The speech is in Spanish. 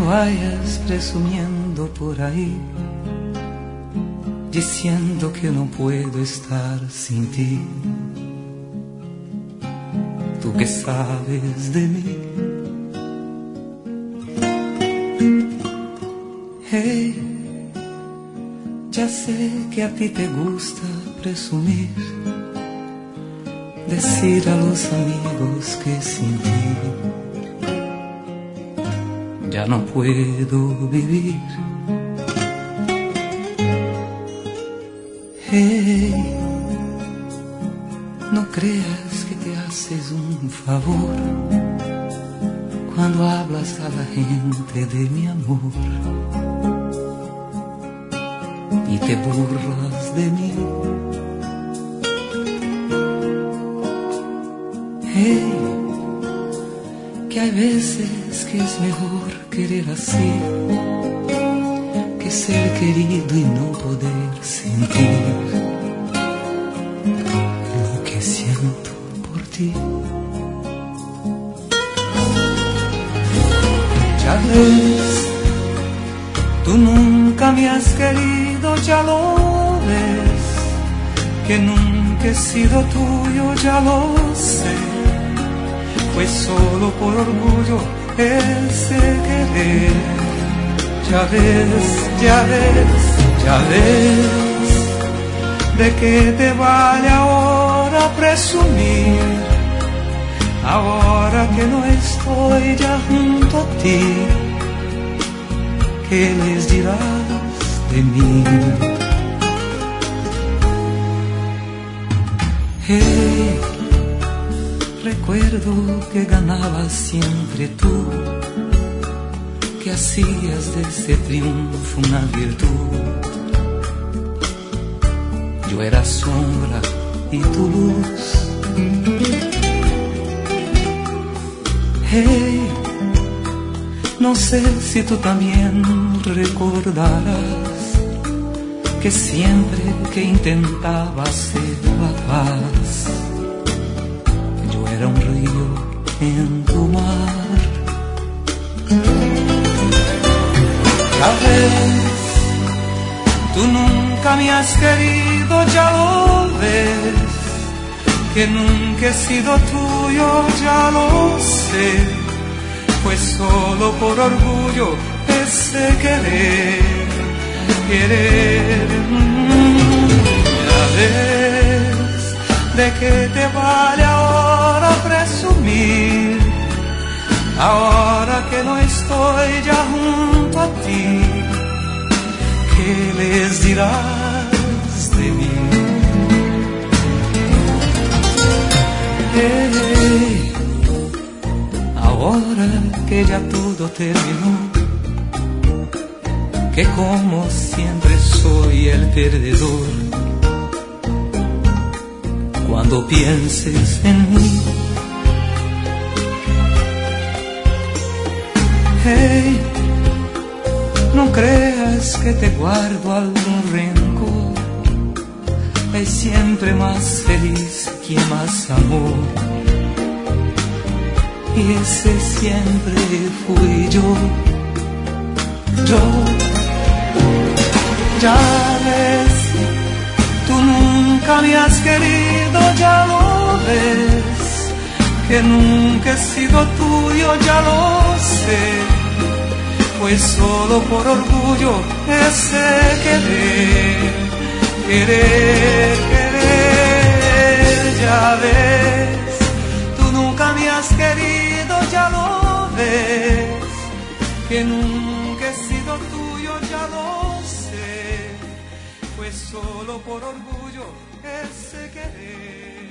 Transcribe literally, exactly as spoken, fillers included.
vayas presumiendo por ahí, diciendo que no puedo estar sin ti. Tú que sabes de mí. Hey, ya sé que a ti te gusta presumir, decir a los amigos que sin ti ya no puedo vivir. Hey, no creas que te haces un favor cuando hablas a la gente de mi amor y te burlas de mí. Hey, que hay veces que es mejor querer así que ser querido y no poder sentir lo que siento por ti. Ya ves, tú nunca me has querido, ya lo ves, que nunca he sido tuyo, ya lo sé. Fue solo por orgullo ese querer. Ya ves, ya ves, ya ves, de qué te vale ahora presumir, ahora que no estoy ya junto a ti. ¿Qué les dirás de mí? Hey, recuerdo que ganabas siempre tú, que hacías de ese triunfo una virtud. Yo era sombra y tu luz. Hey, no sé si tú también recordarás que siempre que intentaba hacer la paz, yo era un río en tu mar. Ya ves, tú nunca me has querido, ya lo ves, que nunca he sido tuyo, ya lo sé. Fue solo por orgullo ese querer, querer. Ya ves, de qué te vale ahora presumir, ahora que no estoy ya junto a ti. ¿Qué les dirás de mí? Hey, ahora que ya todo terminó, que como siempre soy el perdedor, cuando pienses en mí. Hey, no creas que te guardo algún rencor, hay siempre más feliz quien más amó, y ese siempre fui yo, yo. Ya ves, tú nunca me has querido, ya lo ves, que nunca he sido tuyo, ya lo sé. Fue solo por orgullo ese querer, querer, querer. Ya ves, tú nunca me has querido, ya lo ves, que nunca he sido tuyo, ya lo sé. Fue solo por orgullo ese querer.